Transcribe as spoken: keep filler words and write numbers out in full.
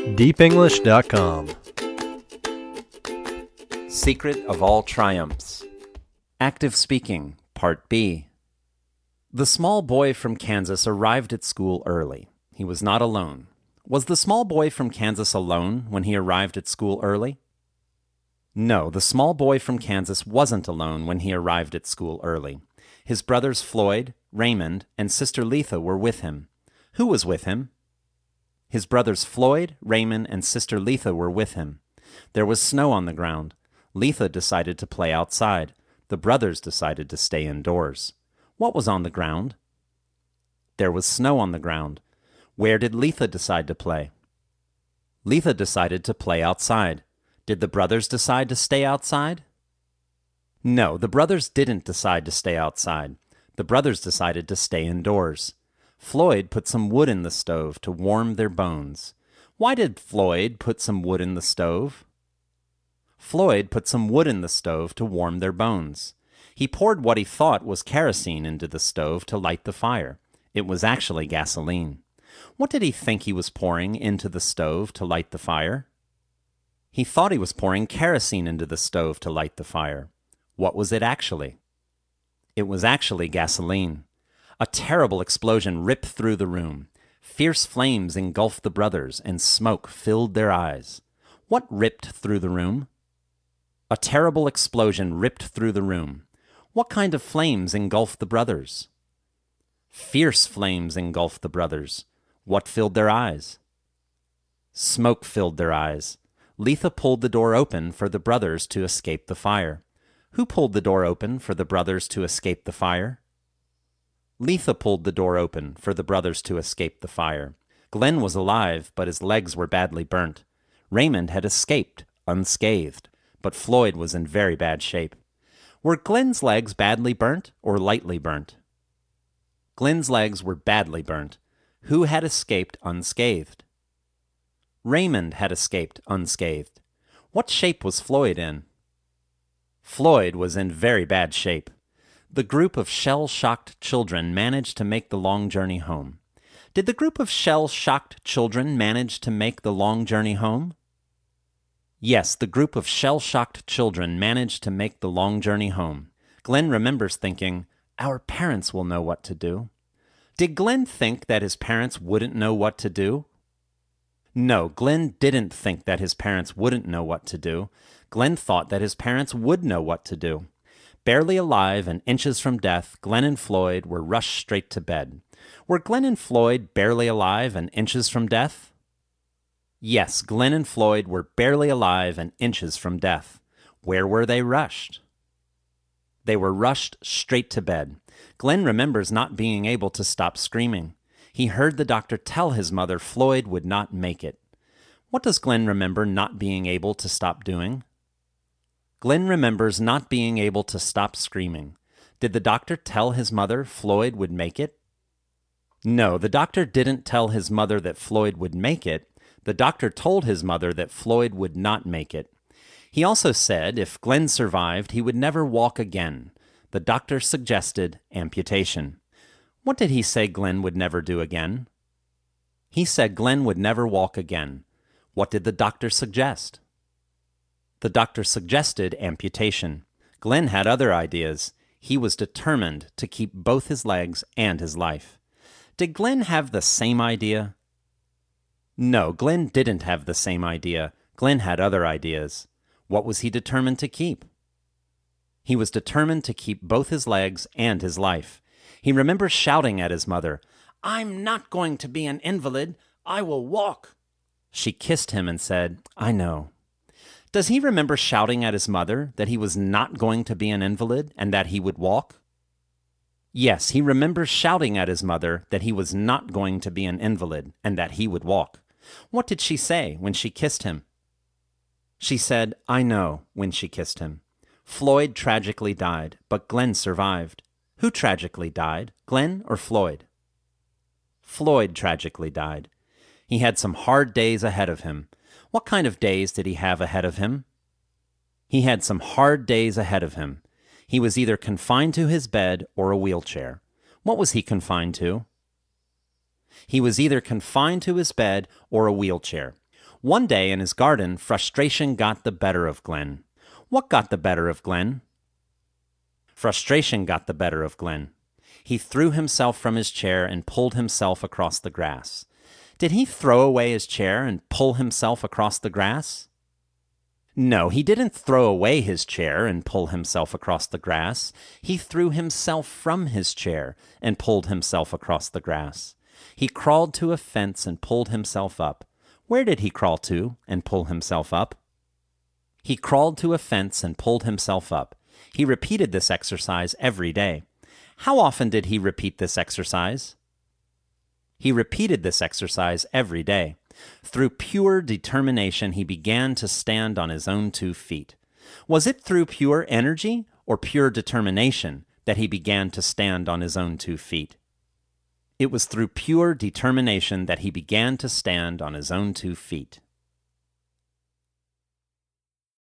deep english dot com. Secret of All Triumphs. Active Speaking, Part B. The small boy from Kansas arrived at school early. He was not alone. Was the small boy from Kansas alone when he arrived at school early? No, the small boy from Kansas wasn't alone when he arrived at school early. His brothers Floyd, Raymond, and sister Letha were with him. Who was with him? His brothers Floyd, Raymond, and sister Letha were with him. There was snow on the ground. Letha decided to play outside. The brothers decided to stay indoors. What was on the ground? There was snow on the ground. Where did Letha decide to play? Letha decided to play outside. Did the brothers decide to stay outside? No, the brothers didn't decide to stay outside. The brothers decided to stay indoors. Floyd put some wood in the stove to warm their bones. Why did Floyd put some wood in the stove? Floyd put some wood in the stove to warm their bones. He poured what he thought was kerosene into the stove to light the fire. It was actually gasoline. What did he think he was pouring into the stove to light the fire? He thought he was pouring kerosene into the stove to light the fire. What was it actually? It was actually gasoline. A terrible explosion ripped through the room. Fierce flames engulfed the brothers, and smoke filled their eyes. What ripped through the room? A terrible explosion ripped through the room. What kind of flames engulfed the brothers? Fierce flames engulfed the brothers. What filled their eyes? Smoke filled their eyes. Letha pulled the door open for the brothers to escape the fire. Who pulled the door open for the brothers to escape the fire? Letha pulled the door open for the brothers to escape the fire. Glenn was alive, but his legs were badly burnt. Raymond had escaped, unscathed, but Floyd was in very bad shape. Were Glenn's legs badly burnt or lightly burnt? Glenn's legs were badly burnt. Who had escaped unscathed? Raymond had escaped unscathed. What shape was Floyd in? Floyd was in very bad shape. The group of shell-shocked children managed to make the long journey home. Did the group of shell-shocked children manage to make the long journey home? Yes, the group of shell-shocked children managed to make the long journey home. Glenn remembers thinking, "Our parents will know what to do." Did Glenn think that his parents wouldn't know what to do? No, Glenn didn't think that his parents wouldn't know what to do. Glenn thought that his parents would know what to do. Barely alive and inches from death, Glenn and Floyd were rushed straight to bed. Were Glenn and Floyd barely alive and inches from death? Yes, Glenn and Floyd were barely alive and inches from death. Where were they rushed? They were rushed straight to bed. Glenn remembers not being able to stop screaming. He heard the doctor tell his mother Floyd would not make it. What does Glenn remember not being able to stop doing? Glenn remembers not being able to stop screaming. Did the doctor tell his mother Floyd would make it? No, the doctor didn't tell his mother that Floyd would make it. The doctor told his mother that Floyd would not make it. He also said if Glenn survived, he would never walk again. The doctor suggested amputation. What did he say Glenn would never do again? He said Glenn would never walk again. What did the doctor suggest? The doctor suggested amputation. Glenn had other ideas. He was determined to keep both his legs and his life. Did Glenn have the same idea? No, Glenn didn't have the same idea. Glenn had other ideas. What was he determined to keep? He was determined to keep both his legs and his life. He remembers shouting at his mother, "I'm not going to be an invalid. I will walk." She kissed him and said, "I know." Does he remember shouting at his mother that he was not going to be an invalid and that he would walk? Yes, he remembers shouting at his mother that he was not going to be an invalid and that he would walk. What did she say when she kissed him? She said, "I know," when she kissed him. Floyd tragically died, but Glenn survived. Who tragically died, Glenn or Floyd? Floyd tragically died. He had some hard days ahead of him. What kind of days did he have ahead of him? He had some hard days ahead of him. He was either confined to his bed or a wheelchair. What was he confined to? He was either confined to his bed or a wheelchair. One day in his garden, frustration got the better of Glenn. What got the better of Glenn? Frustration got the better of Glenn. He threw himself from his chair and pulled himself across the grass. Did he throw away his chair and pull himself across the grass? No, he didn't throw away his chair and pull himself across the grass. He threw himself from his chair and pulled himself across the grass. He crawled to a fence and pulled himself up. Where did he crawl to and pull himself up? He crawled to a fence and pulled himself up. He repeated this exercise every day. How often did he repeat this exercise? He repeated this exercise every day. Through pure determination, he began to stand on his own two feet. Was it through pure energy or pure determination that he began to stand on his own two feet? It was through pure determination that he began to stand on his own two feet.